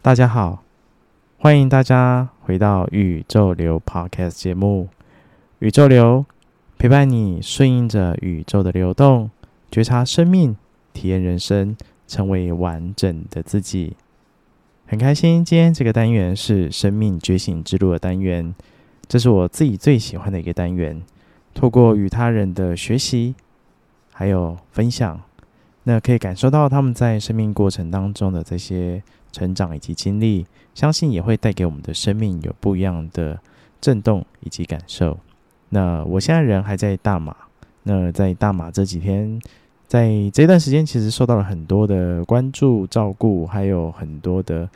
大家好，欢迎大家回到宇宙流 Podcast 节目。宇宙流陪伴你，顺应着宇宙的流动，觉察生命，体验人生，成为完整的自己。很开心，今天这个单元是生命觉醒之路的单元，这是我自己最喜欢的一个单元。透过与他人的学习，还有分享，那可以感受到他们在生命过程当中的这些成长以及经历，相信也会带给我们的生命有不一样的震动以及感受。那我现在人还在大马，那在大马这几天，在这段时间其实受到了很多的关注、照顾，还有很多的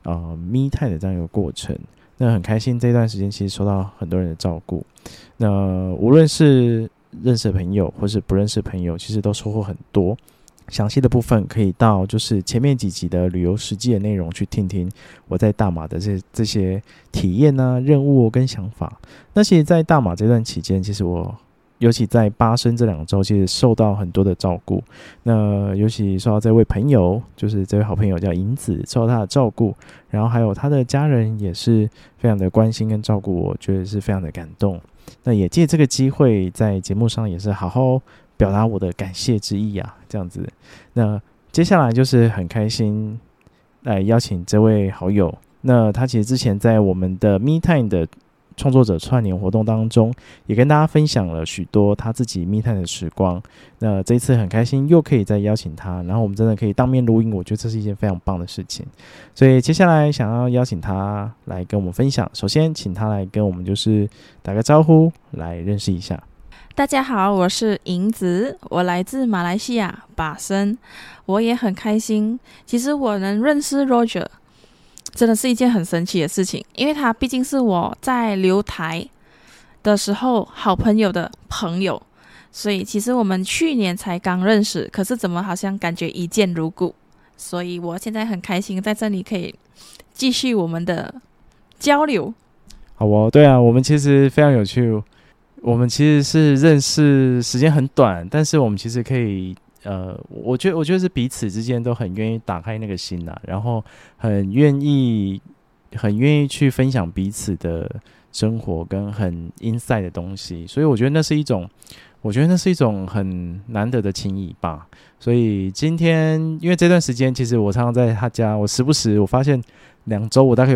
me time 的这样一个过程。那很开心这段时间其实受到很多人的照顾，那无论是认识的朋友或是不认识的朋友，其实都收获很多。详细的部分可以到就是前面几集的旅游实际的内容去听听我在大马的这些体验啊、任务跟想法。那其实在大马这段期间，其实我尤其在巴生这2周，其实受到很多的照顾。那尤其受到这位朋友，就是这位好朋友叫银子，受到他的照顾，然后还有他的家人也是非常的关心跟照顾我，觉得是非常的感动。那也借这个机会，在节目上也是好好表达我的感谢之意啊，这样子。那接下来就是很开心来邀请这位好友。那他其实之前在我们的 Me Time 的创作者串联活动当中，也跟大家分享了许多他自己 Me Time 的时光。那这一次很开心又可以再邀请他，然后我们真的可以当面录音，我觉得这是一件非常棒的事情。所以接下来想要邀请他来跟我们分享，首先请他来跟我们就是打个招呼，来认识一下。 大家好，我是银子，我来自马来西亚巴生，我也很开心。其实我能认识 Roger， 真的是一件很神奇的事情，因为他毕竟是我在留台的时候好朋友的朋友，所以其实我们去年才刚认识，可是怎么好像感觉一见如故，所以我现在很开心在这里可以继续我们的交流。 好哦，对啊，我们其实非常有趣。我们其实是认识时间很短，但是我们其实可以，我觉得是彼此之间都很愿意打开那个心啊，然后很愿意去分享彼此的生活跟很 inside 的东西，所以我觉得那是一种很难得的情谊吧。所以今天因为这段时间，其实我常常在他家，我时不时我发现2周我大概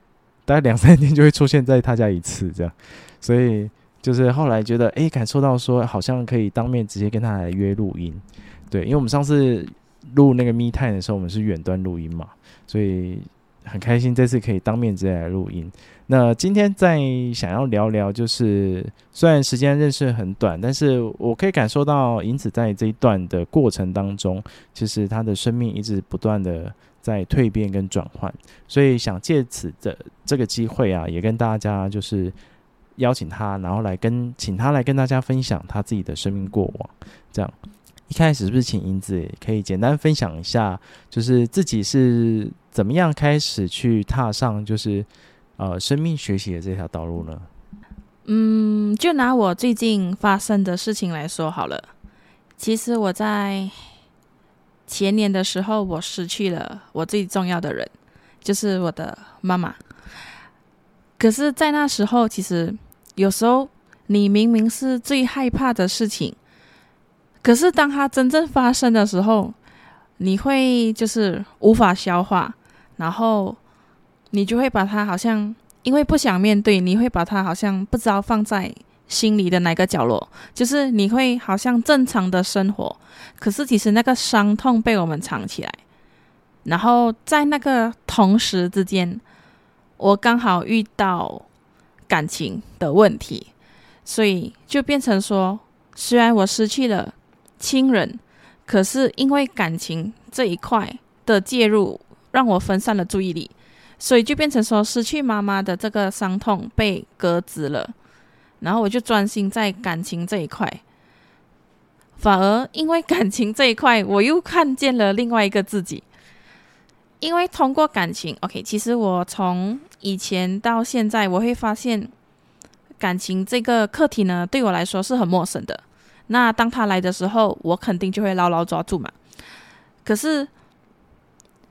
2-3天就会出现在他家一次这样，所以就是后来觉得感受到说好像可以当面直接跟他来约录音。对，因为我们上次录那个 Me Time 的时候，我们是远端录音嘛，所以很开心这次可以当面直接来录音。那今天在想要聊聊，就是虽然时间认识很短，但是我可以感受到银子在这一段的过程当中，其实他的生命一直不断的在蜕变跟转换，所以想借此的这个机会啊，也跟大家就是邀请他，然后请他来跟大家分享他自己的生命过往。这样一开始是不是请银子可以简单分享一下，就是自己是怎么样开始去踏上就是生命学习的这条道路呢？ 就拿我最近发生的事情来说好了。其实我在前年的时候，我失去了我最重要的人，就是我的妈妈。可是在那时候，其实有时候你明明是最害怕的事情，可是当它真正发生的时候，你会就是无法消化，然后你就会把它好像因为不想面对，你会把它好像不知道放在心里的哪个角落，就是你会好像正常的生活，可是其实那个伤痛被我们藏起来。然后在那个同时之间，我刚好遇到感情的问题，所以就变成说，虽然我失去了亲人，可是因为感情这一块的介入，让我分散了注意力，所以就变成说失去妈妈的这个伤痛被搁置了，然后我就专心在感情这一块。反而因为感情这一块，我又看见了另外一个自己。因为通过感情 OK， 其实我从以前到现在，我会发现感情这个课题呢，对我来说是很陌生的。那当它来的时候，我肯定就会牢牢抓住嘛。可是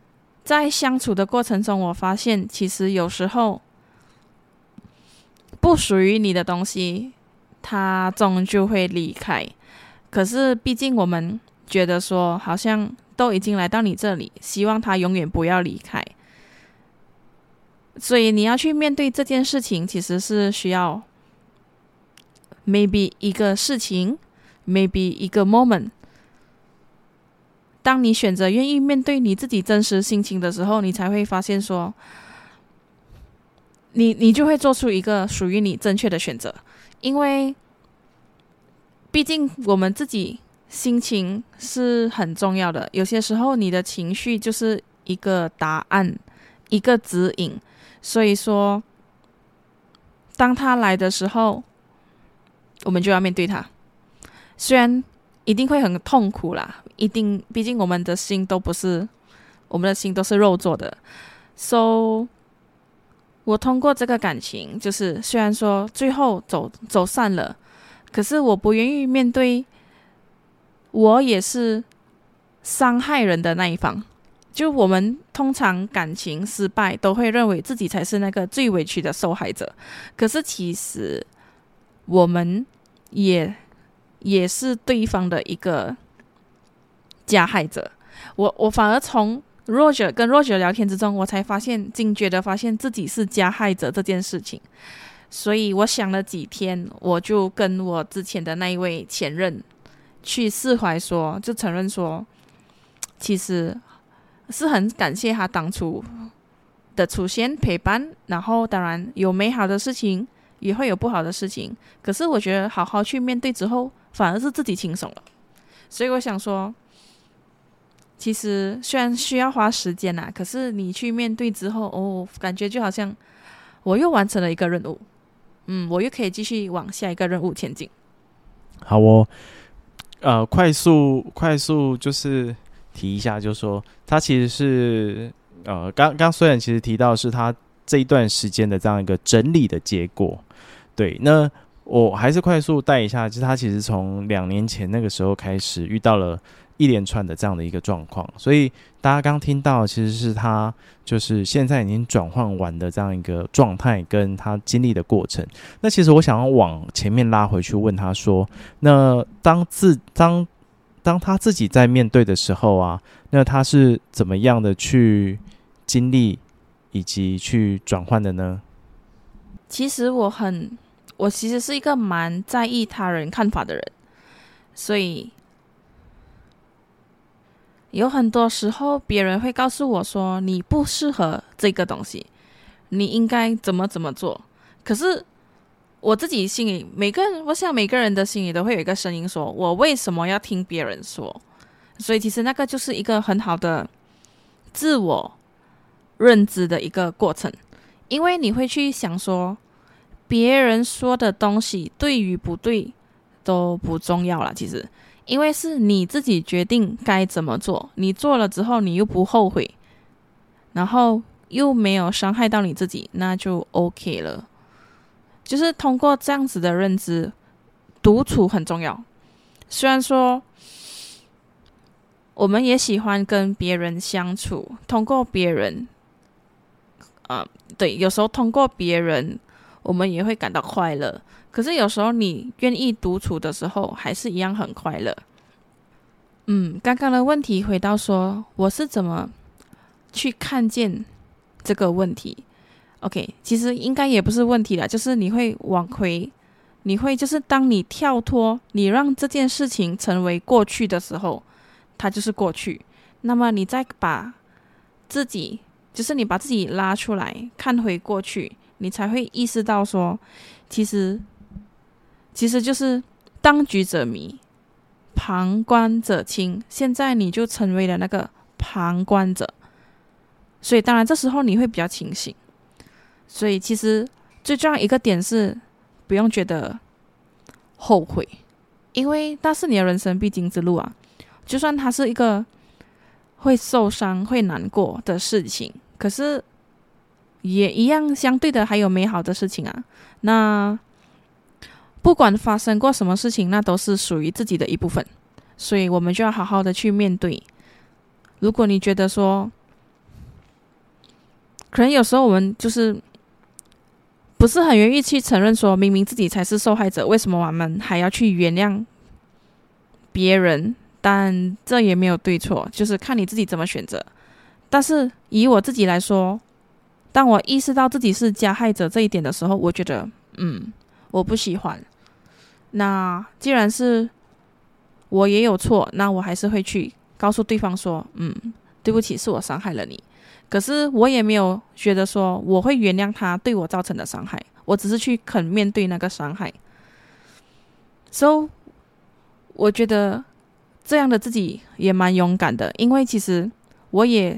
在相处的过程中，我发现其实有时候不属于你的东西，它终究会离开。可是毕竟我们觉得说，好像都已经来到你这里，希望它永远不要离开。所以你要去面对这件事情，其实是需要 maybe 一个事情 maybe 一个 moment。 当你选择愿意面对你自己真实心情的时候，你才会发现说你就会做出一个属于你正确的选择。因为毕竟我们自己心情是很重要的，有些时候你的情绪就是一个答案，一个指引。所以说当它来的时候，我们就要面对它。虽然一定会很痛苦啦，毕竟我们的心都是肉做的。 So 我通过这个感情，就是虽然说最后走散了，可是我不愿意面对我也是伤害人的那一方。就我们通常感情失败都会认为自己才是那个最委屈的受害者，可是其实我们也是对方的一个加害者。我反而从跟 Roger 聊天之中，我才惊觉的发现自己是加害者这件事情。所以我想了几天，我就跟我之前的那一位前任去释怀说，就承认说，其实是很感谢他当初的出现陪伴，然后当然有美好的事情也会有不好的事情，可是我觉得好好去面对之后，反而是自己轻松了。所以我想说，其实虽然需要花时间啦，可是你去面对之后，感觉就好像我又完成了一个任务，我又可以继续往下一个任务前进。 好快速就是提一下，就是说他其实是刚虽然其实提到是他这一段时间的这样一个整理的结果，对，那我还是快速带一下，就是他其实从2年前那个时候开始遇到了一连串的这样的一个状况，所以大家刚听到其实是他就是现在已经转换完的这样一个状态跟他经历的过程。那其实我想要往前面拉回去问他说，那当他自己在面对的时候啊，那他是怎么样的去经历以及去转换的呢？ 其实我其实是一个蛮在意他人看法的人，所以有很多时候别人会告诉我说你不适合这个东西，你应该怎么做。可是我自己心里我想每个人的心里都会有一个声音说，我为什么要听别人说？所以其实那个就是一个很好的自我认知的一个过程。因为你会去想说，别人说的东西对与不对都不重要啦，其实因为是你自己决定该怎么做，你做了之后你又不后悔，然后又没有伤害到你自己，那就 OK 了。就是通过这样子的认知，独处很重要。虽然说我们也喜欢跟别人相处，通过别人对，有时候通过别人我们也会感到快乐，可是有时候你愿意独处的时候还是一样很快乐。刚刚的问题回到说我是怎么去看见这个问题。 OK， 其实应该也不是问题啦，就是你会往回，你会就是当你跳脱，你让这件事情成为过去的时候，它就是过去。那么你再把自己，就是你把自己拉出来看回过去，你才会意识到说，其实就是当局者迷，旁观者清。现在你就成为了那个旁观者，所以当然这时候你会比较清醒。所以其实最重要一个点是不用觉得后悔，因为那是你的人生必经之路啊。就算它是一个会受伤会难过的事情，可是也一样相对的还有美好的事情啊。那不管发生过什么事情，那都是属于自己的一部分，所以我们就要好好的去面对。如果你觉得说可能有时候我们就是不是很愿意去承认说，明明自己才是受害者，为什么我们还要去原谅别人？但这也没有对错，就是看你自己怎么选择。但是以我自己来说，当我意识到自己是加害者这一点的时候，我觉得我不喜欢。那既然是我也有错，那我还是会去告诉对方说对不起，是我伤害了你。可是我也没有觉得说我会原谅他对我造成的伤害，我只是去肯面对那个伤害。So 我觉得这样的自己也蛮勇敢的，因为其实我也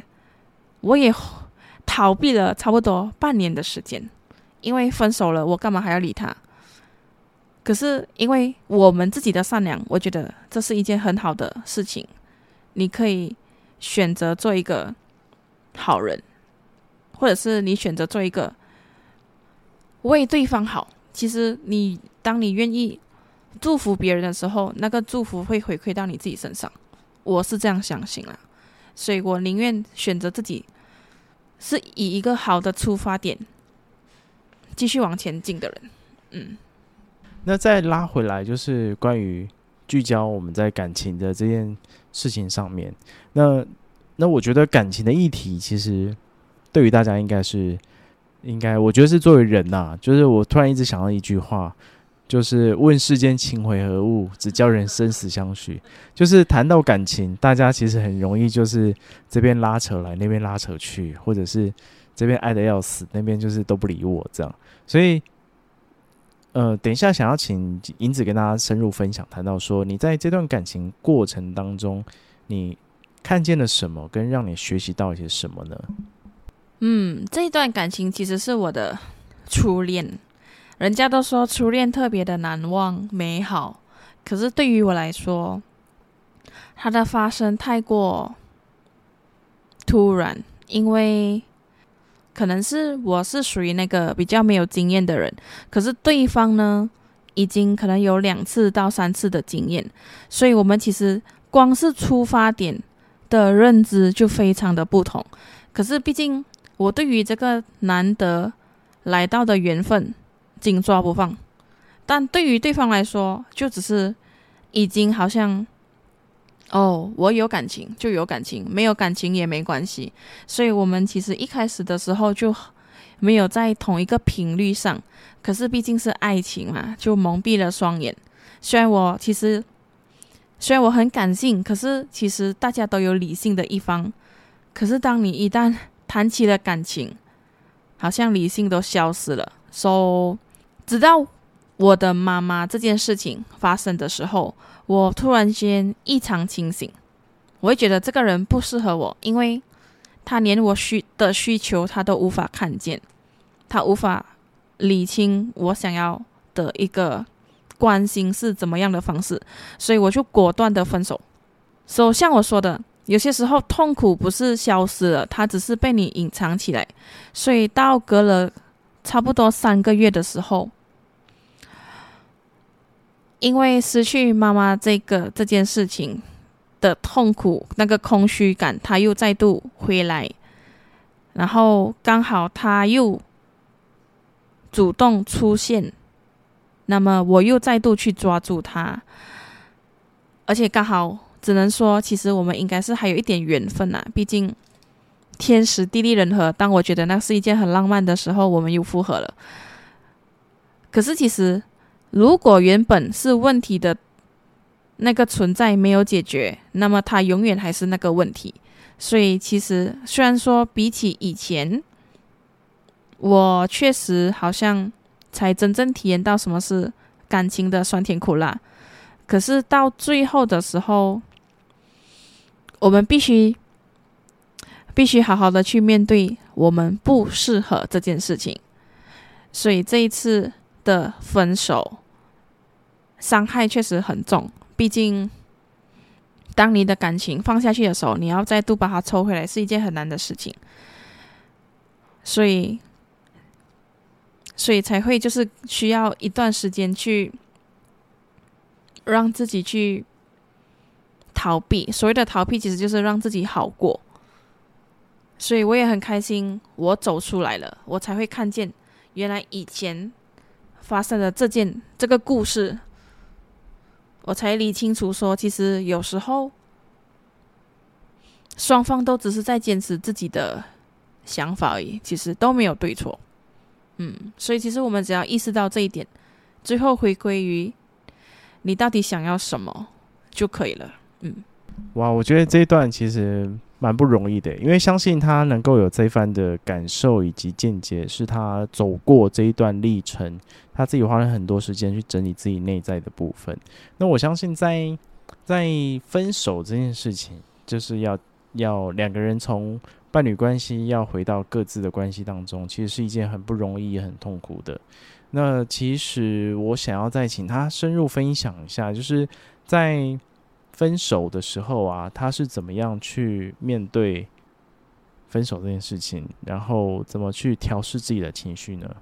逃避了差不多半年的时间，因为分手了，我干嘛还要理他？可是因为我们自己的善良，我觉得这是一件很好的事情。你可以选择做一个好人，或者是你选择做一个为对方好。其实当你愿意祝福别人的时候，那个祝福会回馈到你自己身上，我是这样相信啦。所以我宁愿选择自己是以一个好的出发点继续往前进的人。 那再拉回来，就是关于聚焦我们在感情的这件事情上面。那我觉得感情的议题，其实对于大家应该，我觉得是作为人呐，就是我突然一直想到一句话，就是问世间情为何物，只教人生死相许。就是谈到感情，大家其实很容易就是这边拉扯来，那边拉扯去，或者是这边爱得要死，那边就是都不理我这样。所以等一下想要请银子跟大家深入分享，谈到说你在这段感情过程当中，你看见了什么，跟让你学习到一些什么呢？ 这一段感情其实是我的初恋。人家都说初恋特别的难忘美好，可是对于我来说，它的发生太过突然，因为可能是我是属于那个比较没有经验的人，可是对方呢已经可能有2次到3次的经验，所以我们其实光是出发点的认知就非常的不同。可是毕竟我对于这个难得来到的缘分紧抓不放，但对于对方来说就只是已经好像我有感情就有感情，没有感情也没关系。所以我们其实一开始的时候就没有在同一个频率上，可是毕竟是爱情嘛，就蒙蔽了双眼。虽然我很感性，可是其实大家都有理性的一方。可是当你一旦谈起了感情，好像理性都消失了。直到我的妈妈这件事情发生的时候，我突然间异常清醒。我会觉得这个人不适合我，因为他连我的需求他都无法看见，他无法理清我想要的一个关心是怎么样的方式，所以我就果断的分手。像我说的，有些时候痛苦不是消失了，它只是被你隐藏起来。所以到隔了差不多3个月的时候，因为失去妈妈这件事情的痛苦，那个空虚感，他又再度回来，然后刚好他又主动出现，那么我又再度去抓住他，而且刚好只能说，其实我们应该是还有一点缘分啊，毕竟天时地利人和。当我觉得那是一件很浪漫的时候，我们又复合了。可是其实如果原本是问题的那个存在没有解决，那么它永远还是那个问题。所以其实虽然说比起以前，我确实好像才真正体验到什么是感情的酸甜苦辣，可是到最后的时候，我们必须好好的去面对我们不适合这件事情。所以这一次的分手伤害确实很重，毕竟当你的感情放下去的时候，你要再度把它抽回来是一件很难的事情。所以才会就是需要一段时间去让自己去逃避。所谓的逃避其实就是让自己好过。 所以我也很开心，我走出来了，我才会看见原来以前发生的这个故事，我才理清楚说，其实有时候双方都只是在坚持自己的想法而已，其实都没有对错。所以其实我们只要意识到这一点，最后回归于你到底想要什么就可以了。 哇，我觉得这一段其实蛮不容易的，因为相信他能够有这番的感受以及见解，是他走过这一段历程，他自己花了很多时间去整理自己内在的部分。那我相信在分手这件事情，就是要两个人从伴侣关系要回到各自的关系当中，其实是一件很不容易也很痛苦的。那其实我想要再请他深入分享一下，就是在分手的时候啊，他是怎么样去面对分手这件事情，然后怎么去调试自己的情绪呢？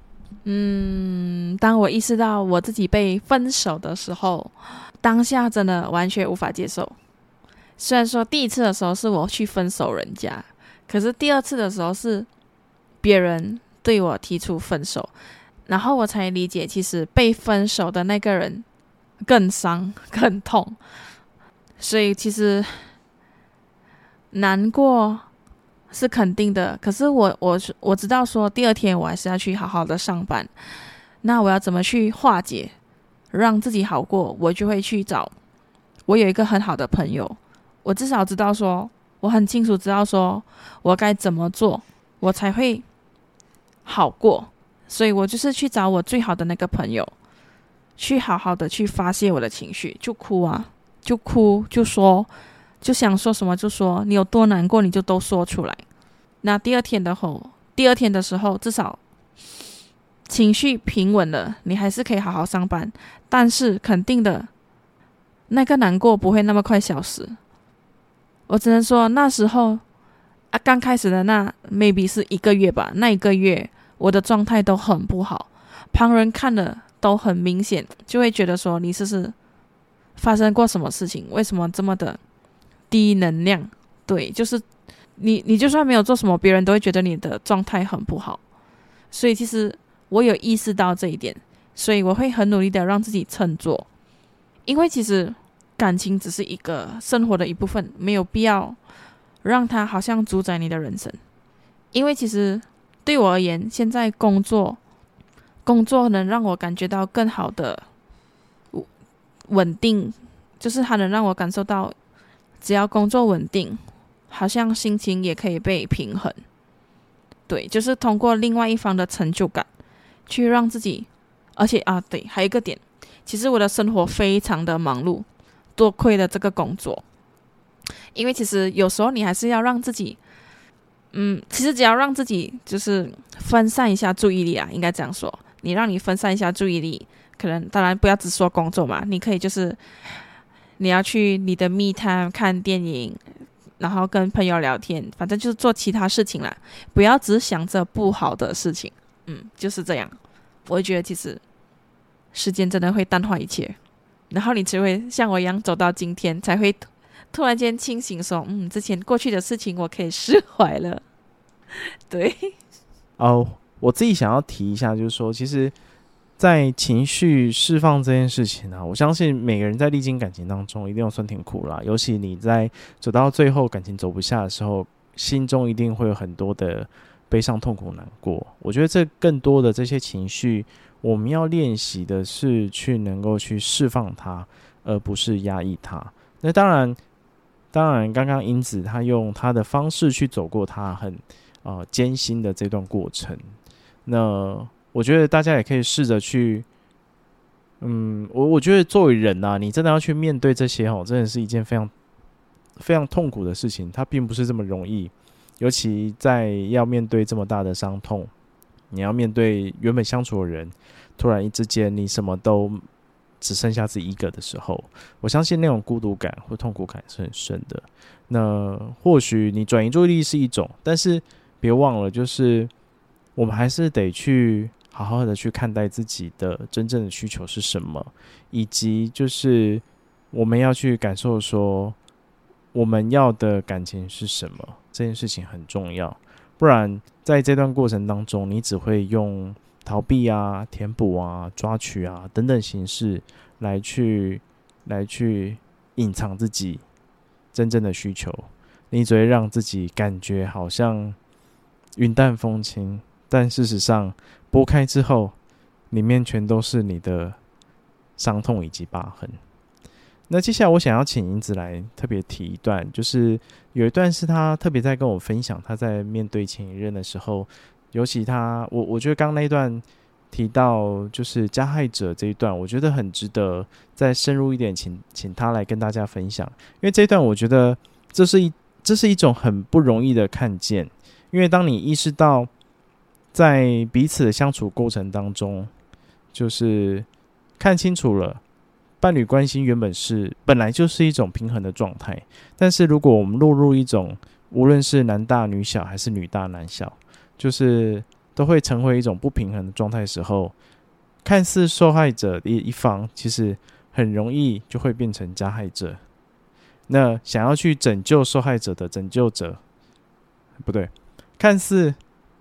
当我意识到我自己被分手的时候，当下真的完全无法接受。虽然说第一次的时候是我去分手人家，可是第二次的时候是别人对我提出分手，然后我才理解，其实被分手的那个人更伤更痛。所以其实难过是肯定的，可是我知道说第二天我还是要去好好的上班，那我要怎么去化解让自己好过，我就会去找我有一个很好的朋友，我至少知道说，我很清楚知道说我该怎么做我才会好过，所以我就是去找我最好的那个朋友，去好好的去发泄我的情绪，就哭啊，就哭，就说，就想说什么就说，你有多难过你就都说出来。那第二天的时候，至少情绪平稳了，你还是可以好好上班，但是肯定的，那个难过不会那么快消失。我只能说那时候刚开始的那 maybe 是1个月吧，那1个月我的状态都很不好，旁人看了都很明显，就会觉得说你是不是发生过什么事情，为什么这么的低能量。对，就是你就算没有做什么，别人都会觉得你的状态很不好。所以其实我有意识到这一点，所以我会很努力的让自己振作，因为其实感情只是一个生活的一部分，没有必要让它好像主宰你的人生。因为其实对我而言，现在工作能让我感觉到更好的稳定，就是它能让我感受到只要工作稳定，好像心情也可以被平衡。对，就是通过另外一方的成就感去让自己，而且对，还有一个点，其实我的生活非常的忙碌，多亏了这个工作。因为其实有时候你还是要让自己其实只要让自己就是分散一下注意力应该这样说，让你分散一下注意力，可能当然不要只说工作嘛，你可以就是你要去你的 me time 看电影，然后跟朋友聊天，反正就是做其他事情啦，不要只想着不好的事情。就是这样。我会觉得其实时间真的会淡化一切，然后你只会像我一样走到今天，才会突然间清醒说之前过去的事情我可以释怀了。对。 我自己想要提一下，就是说其实在情绪释放这件事情我相信每个人在历经感情当中一定有酸甜苦辣，尤其你在走到最后感情走不下的时候，心中一定会有很多的悲伤痛苦难过。我觉得这更多的这些情绪，我们要练习的是去能够去释放它，而不是压抑它。那当然刚刚英子她用她的方式去走过她很艰辛的这段过程，那我觉得大家也可以试着去我觉得作为人你真的要去面对这些真的是一件非常非常痛苦的事情，它并不是这么容易。尤其在要面对这么大的伤痛，你要面对原本相处的人，突然之间你什么都只剩下自己一个的时候，我相信那种孤独感或痛苦感是很深的。那或许你转移注意力是一种，但是别忘了，就是我们还是得去好好的去看待自己的真正的需求是什么，以及就是我们要去感受说我们要的感情是什么，这件事情很重要。不然在这段过程当中，你只会用逃避啊、填补啊、抓取啊等等形式来去隐藏自己真正的需求，你只会让自己感觉好像云淡风轻，但事实上拨开之后，里面全都是你的伤痛以及疤痕。那接下来我想要请银子来特别提一段，就是有一段是他特别在跟我分享，他在面对前一任的时候，尤其我觉得刚刚那一段提到就是加害者这一段，我觉得很值得再深入一点，请他来跟大家分享。因为这一段我觉得这是一种很不容易的看见，因为当你意识到在彼此的相处过程当中，就是看清楚了伴侣关系本来就是一种平衡的状态，但是如果我们落入一种无论是男大女小还是女大男小，就是都会成为一种不平衡的状态的时候，看似受害者的一方其实很容易就会变成加害者。那想要去拯救受害者的拯救者，不对，看似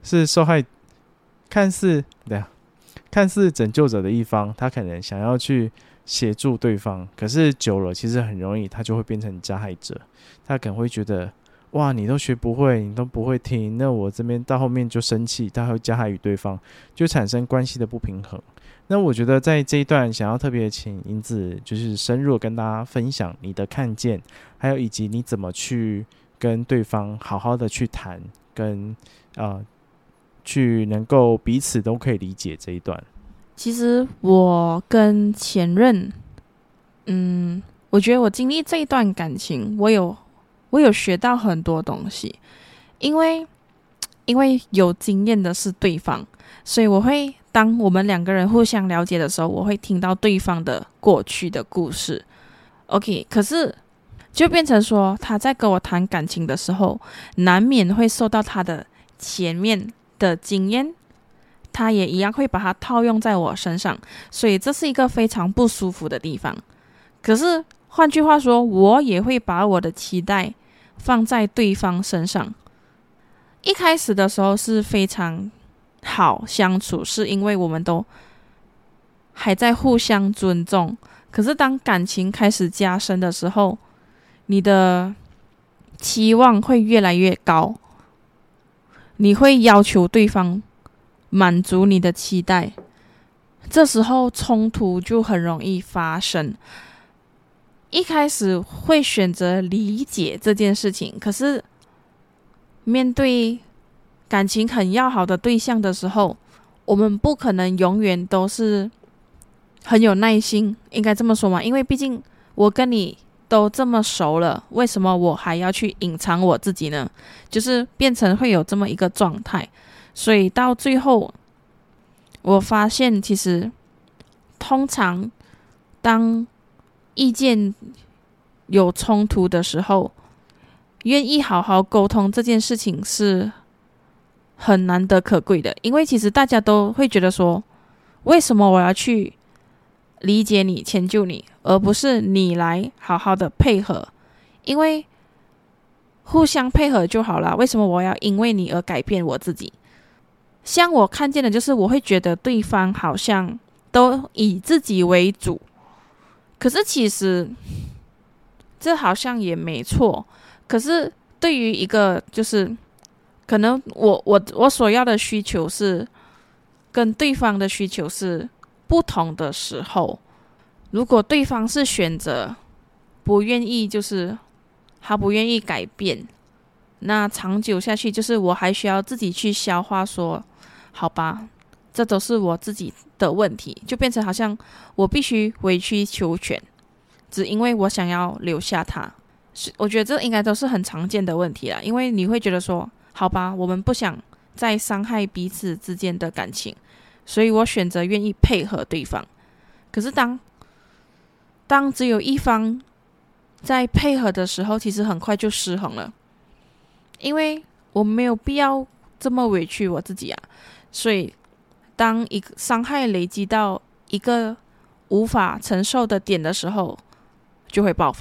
拯救者的一方，他可能想要去协助对方，可是久了其实很容易他就会变成加害者。他可能会觉得，哇，你都学不会，你都不会听，那我这边到后面就生气，他会加害于对方，就产生关系的不平衡。那我觉得在这一段想要特别请银子就是深入跟大家分享你的看见，还有以及你怎么去跟对方好好的去谈，跟去能够彼此都可以理解这一段。 其实我跟前任，我觉得我经历这一段感情，我有学到很多东西，因为有经验的是对方，所以当我们两个人互相了解的时候，我会听到对方的过去的故事。OK， 可是就变成说他在跟我谈感情的时候，难免会受到他的前面的经验，他也一样会把它套用在我身上，所以这是一个非常不舒服的地方。可是换句话说，我也会把我的期待放在对方身上。一开始的时候是非常好相处，是因为我们都还在互相尊重。可是当感情开始加深的时候，你的期望会越来越高，你会要求对方满足你的期待，这时候冲突就很容易发生。一开始会选择理解这件事情，可是面对感情很要好的对象的时候，我们不可能永远都是很有耐心，应该这么说嘛？因为毕竟我跟你都这么熟了，为什么我还要去隐藏我自己呢？就是变成会有这么一个状态。所以到最后我发现，其实通常当意见有冲突的时候，愿意好好沟通这件事情是很难得可贵的。因为其实大家都会觉得说，为什么我要去理解你、迁就你，而不是你来好好的配合？因为互相配合就好了，为什么我要因为你而改变我自己？像我看见的就是，我会觉得对方好像都以自己为主，可是其实这好像也没错。可是对于一个就是可能我所要的需求是跟对方的需求是不同的时候，如果对方是选择不愿意，就是他不愿意改变，那长久下去就是我还需要自己去消化说，好吧，这都是我自己的问题，就变成好像我必须委曲求全，只因为我想要留下他。我觉得这应该都是很常见的问题啦，因为你会觉得说，好吧，我们不想再伤害彼此之间的感情，所以我选择愿意配合对方。可是当只有一方在配合的时候，其实很快就失衡了，因为我没有必要这么委屈我自己啊。所以当一个伤害累积到一个无法承受的点的时候，就会爆发。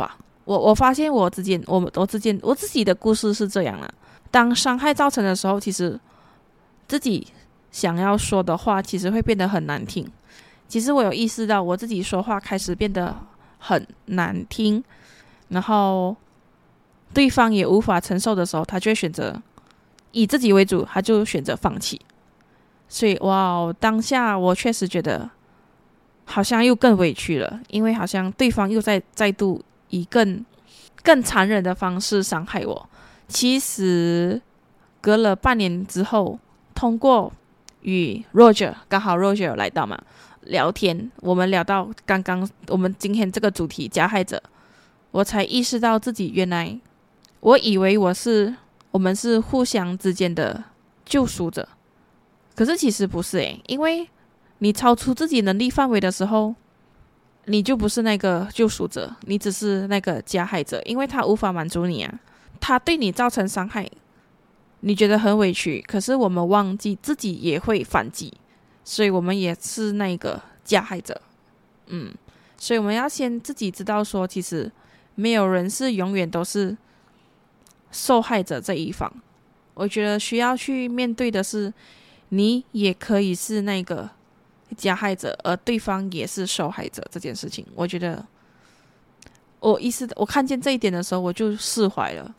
我发现我之间我自己的故事是这样啦。当伤害造成的时候，其实自己想要说的话，其实会变得很难听。其实我有意识到我自己说话开始变得很难听，然后对方也无法承受的时候，他就会选择以自己为主，他就选择放弃。所以当下我确实觉得好像又更委屈了，因为好像对方又再度以更残忍的方式伤害我。其实隔了半年之后，通过与 Roger 刚好 Roger 有来到嘛，聊天，我们聊到刚刚我们今天这个主题加害者，我才意识到自己原来我以为我们是互相之间的救赎者，可是其实不是因为你超出自己能力范围的时候，你就不是那个救赎者，你只是那个加害者，因为他无法满足你啊，他对你造成伤害，你觉得很委屈，可是我们忘记自己也会反击，所以我们也是那个加害者。所以我们要先自己知道说，其实没有人是永远都是受害者这一方。我觉得需要去面对的是，你也可以是那个加害者，而对方也是受害者这件事情。我觉得我看见这一点的时候，我就释怀了。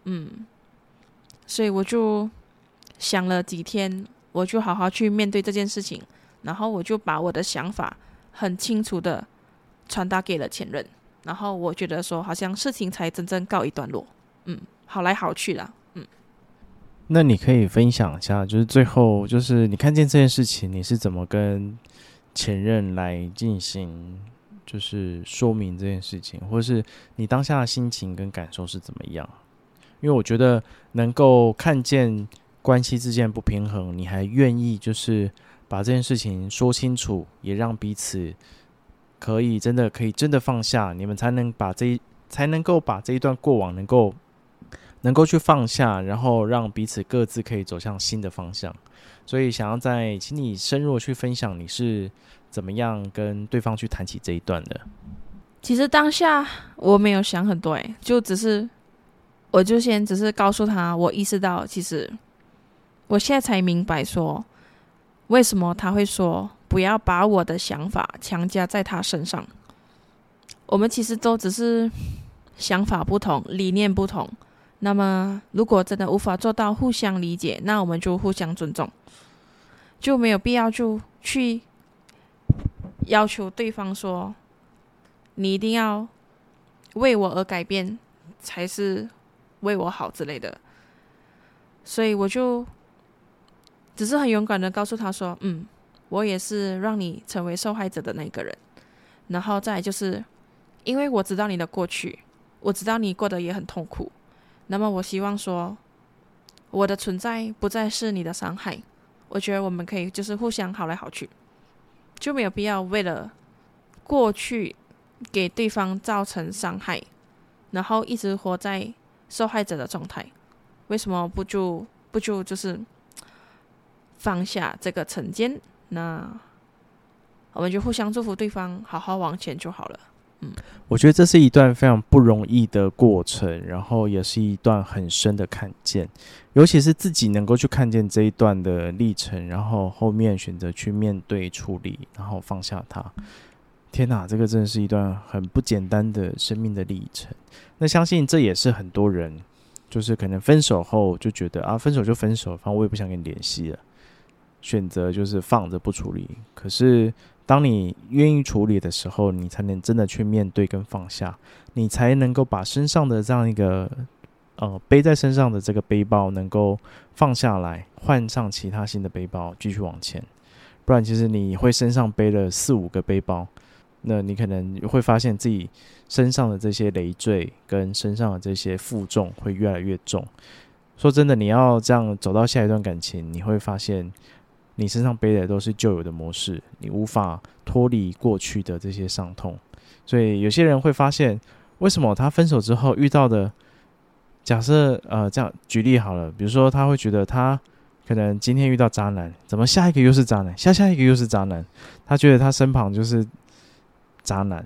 所以我就想了几天，我就好好去面对这件事情，然后我就把我的想法很清楚的传达给了前任，然后我觉得说好像事情才真正告一段落。好来好去啦。 那你可以分享一下，就是最后就是你看见这件事情，你是怎么跟前任来进行就是说明这件事情，或是你当下的心情跟感受是怎么样？因为我觉得能够看见关系之间不平衡，你还愿意就是把这件事情说清楚，也让彼此可以真的放下，你们才能够把这一段过往能够去放下，然后让彼此各自可以走向新的方向。所以想要请你深入去分享你是怎么样跟对方去谈起这一段的。 其实当下我没有想很多我就先只是告诉他，我意识到其实我现在才明白说为什么他会说不要把我的想法强加在他身上。我们其实都只是想法不同，理念不同，那么如果真的无法做到互相理解，那我们就互相尊重，就没有必要就去要求对方说你一定要为我而改变才是为我好之类的。所以我就只是很勇敢的告诉他说我也是让你成为受害者的那个人。然后再来就是因为我知道你的过去，我知道你过得也很痛苦，那么我希望说我的存在不再是你的伤害，我觉得我们可以就是互相好来好去，就没有必要为了过去给对方造成伤害，然后一直活在受害者的状态。为什么不就是放下这个成见，那我们就互相祝福对方，好好往前就好了。 我觉得这是一段非常不容易的过程，然后也是一段很深的看见，尤其是自己能够去看见这一段的历程，然后后面选择去面对处理，然后放下它。天哪，这个真的是一段很不简单的生命的历程。那相信这也是很多人就是可能分手后就觉得分手就分手，反正我也不想跟你联系了，选择就是放着不处理。可是当你愿意处理的时候，你才能真的去面对跟放下，你才能够把身上的这样一个背在身上的这个背包能够放下来，换上其他新的背包继续往前。不然其实你会身上背了4-5个背包，那你可能会发现自己身上的这些累赘跟身上的这些负重会越来越重。说真的，你要这样走到下一段感情，你会发现你身上背的都是旧有的模式，你无法脱离过去的这些伤痛。所以有些人会发现，为什么他分手之后遇到的，假设这样举例好了，比如说他会觉得他可能今天遇到渣男，怎么下一个又是渣男，下一个又是渣男，他觉得他身旁就是渣男，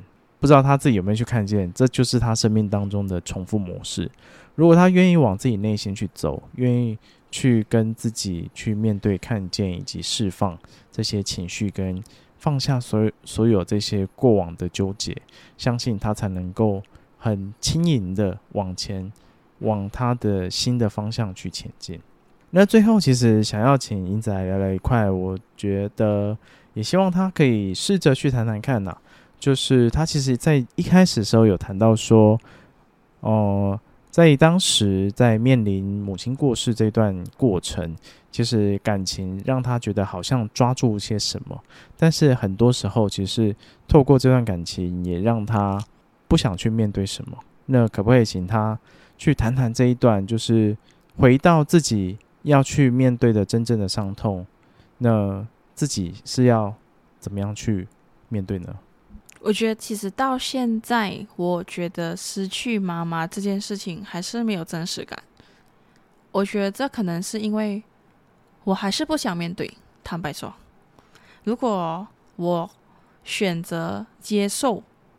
不知道他自己有没有去看见，这就是他生命当中的重复模式。如果他愿意往自己内心去走，愿意去跟自己去面对、看见以及释放这些情绪，跟放下所有这些过往的纠结，相信他才能够很轻盈的往前，往他的新的方向去前进。那最后其实想要请银子来聊聊一块，我觉得也希望他可以试着去谈谈看啊，就是他其实在一开始的时候有谈到说在当时在面临母亲过世这段过程，其实感情让他觉得好像抓住些什么，但是很多时候其实透过这段感情也让他不想去面对什么。那可不可以请他去谈谈这一段，就是回到自己要去面对的真正的伤痛，那自己是要怎么样去面对呢？ 我觉得其实到现在，我觉得失去妈妈这件事情还是没有真实感。我觉得这可能是因为我还是不想面对。坦白说，如果我选择接受，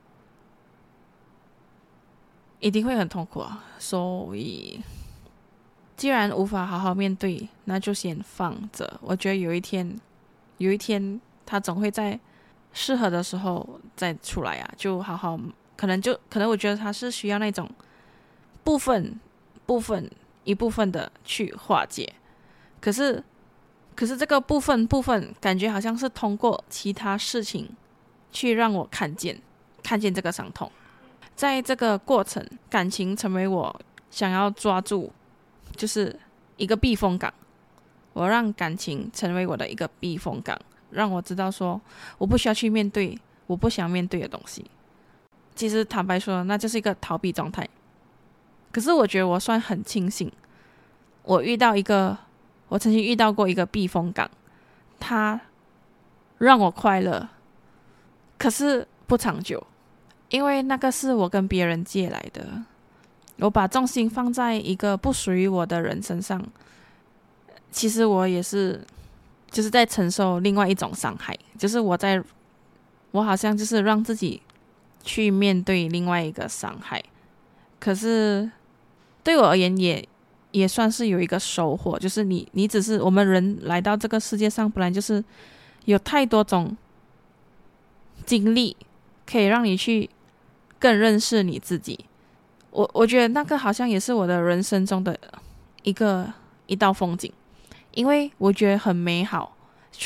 一定会很痛苦啊。所以既然无法好好面对，那就先放着。我觉得有一天他总会在适合的时候再出来啊，就好好，可能我觉得他是需要那种一部分的去化解。可是这个部分感觉好像是通过其他事情去让我看见这个伤痛。在这个过程，感情成为我想要抓住就是一个避风港，我让感情成为我的一个避风港，让我知道说我不需要去面对我不想面对的东西。其实坦白说，那就是一个逃避状态。可是我觉得我算很庆幸，我曾经遇到过一个避风港，它让我快乐，可是不长久，因为那个是我跟别人借来的。我把重心放在一个不属于我的人身上，其实我也是就是在承受另外一种伤害，就是我好像就是让自己去面对另外一个伤害。可是对我而言也算是有一个收获，就是你只是我们人来到这个世界上，本来就是有太多种经历可以让你去更认识你自己。我觉得那个好像也是我的人生中的一道风景，因为我觉得很美好。虽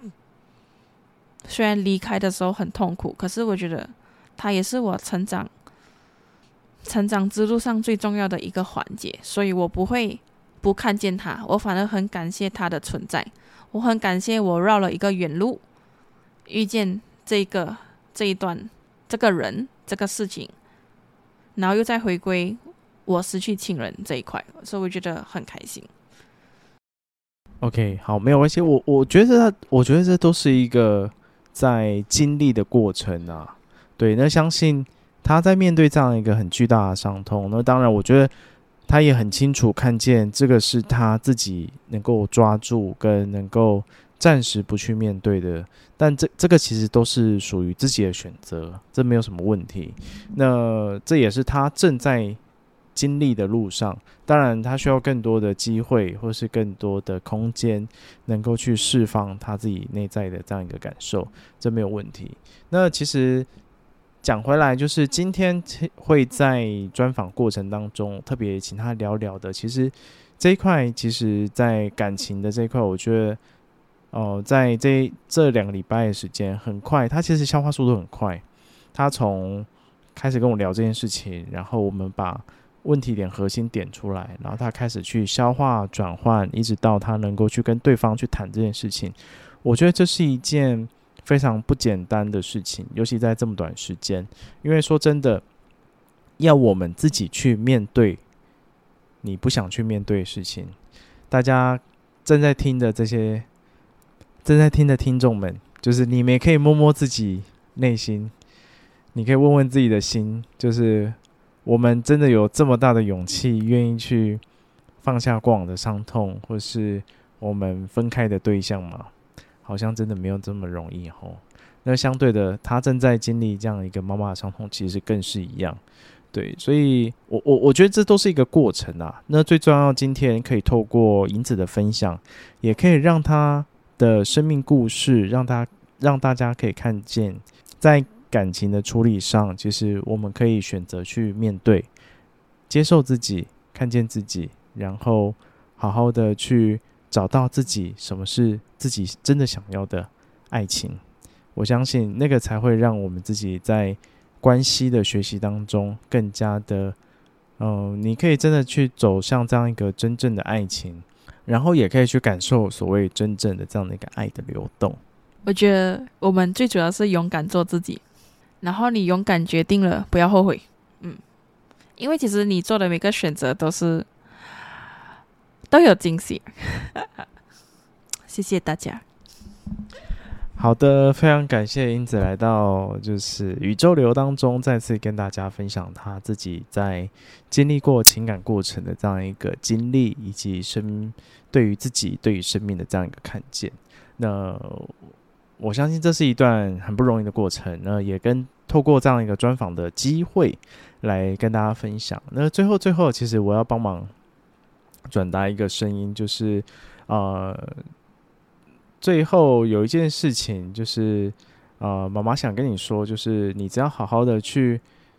然离开的时候很痛苦，可是我觉得它也是我成长之路上最重要的一个环节，所以我不会不看见它，我反而很感谢它的存在。我很感谢我绕了一个远路，遇见这一段这个人这个事情，然后又再回归我失去亲人这一块，所以我觉得很开心。 OK， 好，没有关系。我觉得这都是一个在经历的过程啊。对，那相信他在面对这样一个很巨大的伤痛，那当然我觉得他也很清楚看见这个是他自己能够抓住跟能够暂时不去面对的，但这个其实都是属于自己的选择，这没有什么问题。那这也是他正在经历的路上，当然他需要更多的机会或是更多的空间能够去释放他自己内在的这样一个感受，这没有问题。那其实讲回来，就是今天会在专访过程当中特别请他聊聊的，其实这一块，其实在感情的这一块，我觉得在这2个礼拜的时间很快，他其实消化速度很快。他从开始跟我聊这件事情，然后我们把问题点核心点出来，然后他开始去消化转换，一直到他能够去跟对方去谈这件事情。我觉得这是一件非常不简单的事情，尤其在这么短时间。因为说真的，要我们自己去面对你不想去面对的事情，大家正在听的听众们，就是你们也可以摸摸自己内心，你可以问问自己的心，就是我们真的有这么大的勇气，愿意去放下过往的伤痛，或是我们分开的对象吗？好像真的没有这么容易吼。 那相对的，他正在经历这样一个妈妈的伤痛，其实更是一样。对，所以我觉得这都是一个过程啊。那最重要，今天可以透过银子的分享，也可以让他的生命故事，让大家可以看见，在感情的处理上，其实我们可以选择去面对、接受自己、看见自己，然后好好的去找到自己什么是自己真的想要的爱情。我相信那个才会让我们自己在关系的学习当中更加的你可以真的去走向这样一个真正的爱情，然后也可以去感受所谓真正的这样的一个爱的流动。 我觉得我们最主要是勇敢做自己，然后你勇敢决定了，不要后悔。因为其实你做的每个选择都有惊喜。谢谢大家。 好的，非常感谢英子来到就是宇宙流当中，再次跟大家分享他自己在经历过情感过程的这样一个经历，以及对于自己对于生命的这样一个看见。那我相信这是一段很不容易的过程，那也透过这样一个专访的机会来跟大家分享。那最后其实我要帮忙转达一个声音，就是最后有一件事情，就是妈妈想跟你说，就是你只要好好的去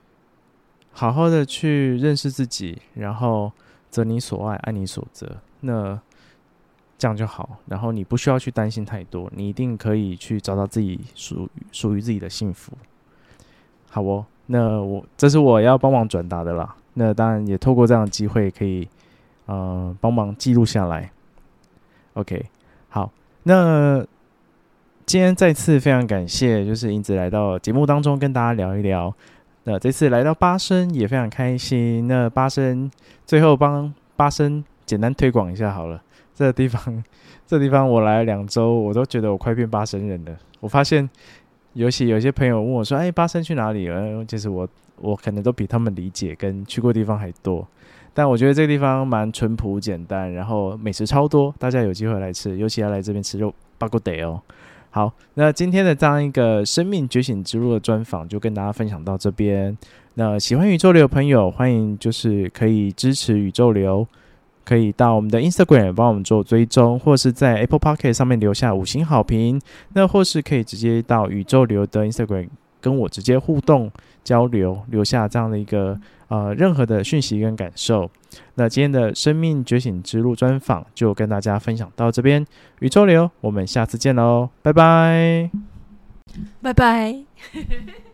认识自己，然后择你所爱，爱你所择，那这样就好。然后你不需要去担心太多，你一定可以去找到自己属于自己的幸福。好哦，那这是我要帮忙转达的啦。那当然也透过这样的机会，可以帮忙记录下来。OK， 好。那今天再次非常感谢，就是英子来到节目当中跟大家聊一聊。那这次来到巴生也非常开心。那巴生最后帮巴生简单推广一下好了。这地方我来了2周，我都觉得我快变巴生人了。我发现，尤其有些朋友问我说：“哎，巴生去哪里了？”其实我可能都比他们理解跟去过地方还多。但我觉得这个地方蛮淳朴简单，然后美食超多，大家有机会来吃，尤其要来这边吃肉巴骨得哦。好，那今天的这样一个生命觉醒之路的专访就跟大家分享到这边。那喜欢宇宙流的朋友，欢迎就是可以支持宇宙流，可以到我们的 Instagram 帮我们做追踪，或是在 Apple Podcast 上面留下5星好评，那或是可以直接到宇宙流的 Instagram 跟我直接互动交流，留下这样的一个任何的讯息跟感受。那今天的生命觉醒之路专访就跟大家分享到这边，宇宙流，我们下次见喽，拜拜， 拜拜。